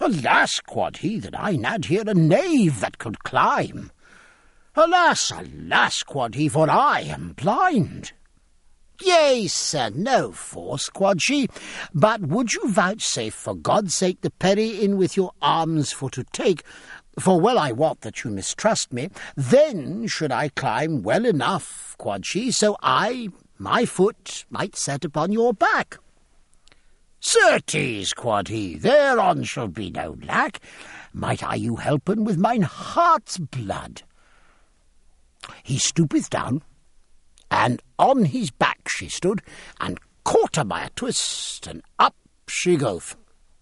Alas, quod he, that I had here a knave that could climb. Alas, alas, quod he, for I am blind. Yea, sir, no force, quod she, but would you vouchsafe for God's sake to perry in with your arms for to take, for well I wot that you mistrust me, then should I climb well enough, quod she, so my foot might set upon your back. Certes, quod he, thereon shall be no lack. Might I you helpen with mine heart's blood? He stoopeth down, and on his back she stood, and caught her by a twist, and up she goeth.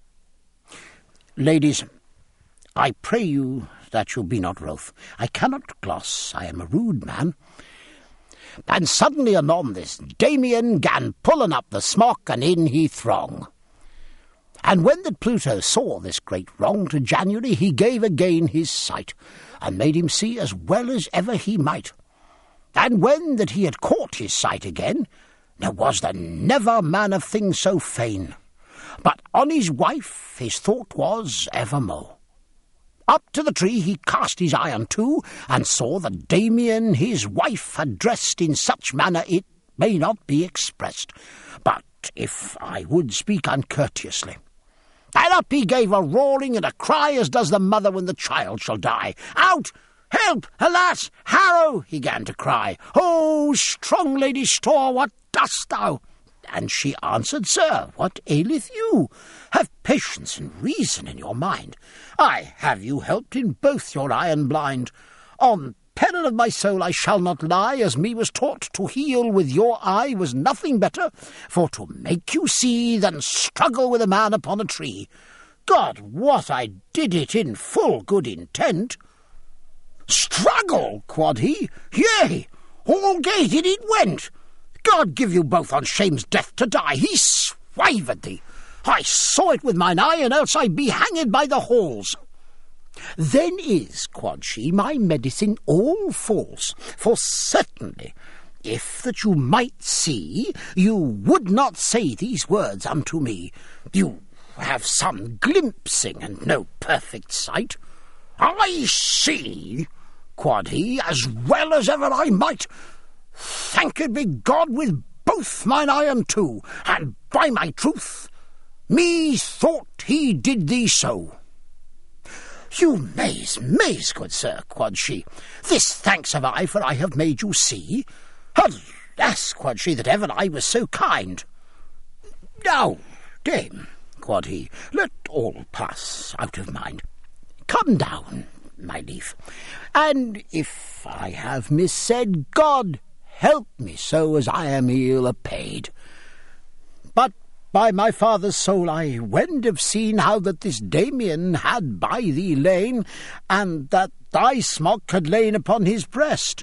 Ladies, I pray you that you be not wroth. I cannot gloss, I am a rude man. And suddenly anon this Damian gan pullen up the smock, and in he throng. And when that Pluto saw this great wrong to January, he gave again his sight, and made him see as well as ever he might. And when that he had caught his sight again, there was there never man of things so fain. But on his wife his thought was evermore. Up to the tree he cast his eye unto, and saw that Damian his wife had dressed in such manner it may not be expressed, but if I would speak uncourteously. And up he gave a roaring and a cry, as does the mother when the child shall die. Out! Help! Alas! Harrow! He gan to cry. Oh, strong Lady Store, what dost thou? And she answered, Sir, what aileth you? Have patience and reason in your mind. I have you helped in both your eye and blind. On peril of my soul I shall not lie, as me was taught to heal with your eye was nothing better for to make you see than struggle with a man upon a tree. God wot I did it in full good intent. Struggle, quod he, yea, all gated it went. God give you both on shame's death to die. He swavered thee. I saw it with mine eye, and else I be hanged by the halls. Then is, quod she, my medicine all false, for certainly, if that you might see, you would not say these words unto me. You have some glimpsing, and no perfect sight. I see, quod he, as well as ever I might. Thanked be God with both mine eye and two, and by my truth, me thought he did thee so. You maze, good sir, quod she, this thanks have I, for I have made you see. Alas, quod she, that ever I was so kind. Now, dame, quod he, let all pass out of mind. Come down, my lief, and if I have missaid, God help me so, as I am ill apaid. But by my father's soul I wend have seen how that this Damian had by thee lain, and that thy smock had lain upon his breast.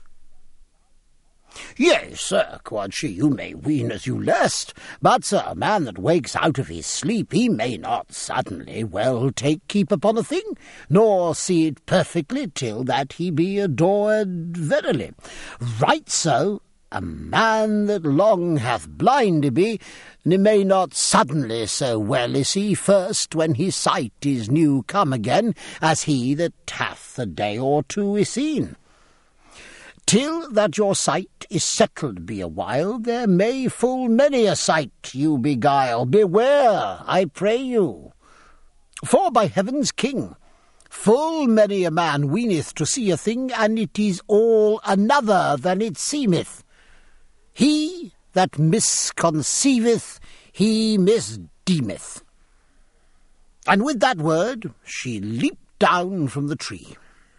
Yea, sir, quod she, you may ween as you list, but, sir, a man that wakes out of his sleep, he may not suddenly well take keep upon a thing, nor see it perfectly till that he be adored verily. Right so, a man that long hath blind be, may not suddenly so well see first when his sight is new come again, as he that hath a day or two is seen. Till that your sight is settled be a while, there may full many a sight you beguile. Beware, I pray you. For by heaven's king, full many a man weeneth to see a thing, and it is all another than it seemeth. He that misconceiveth, he misdeemeth. And with that word she leaped down from the tree.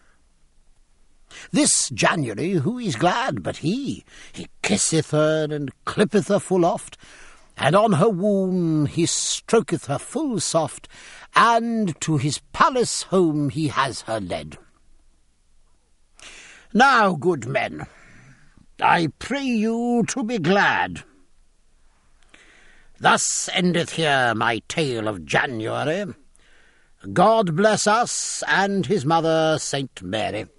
This January, who is glad but he kisseth her and clippeth her full oft, and on her womb he stroketh her full soft, and to his palace home he has her led. Now, good men, I pray you to be glad. Thus endeth here my tale of January. God bless us and his mother, Saint Mary.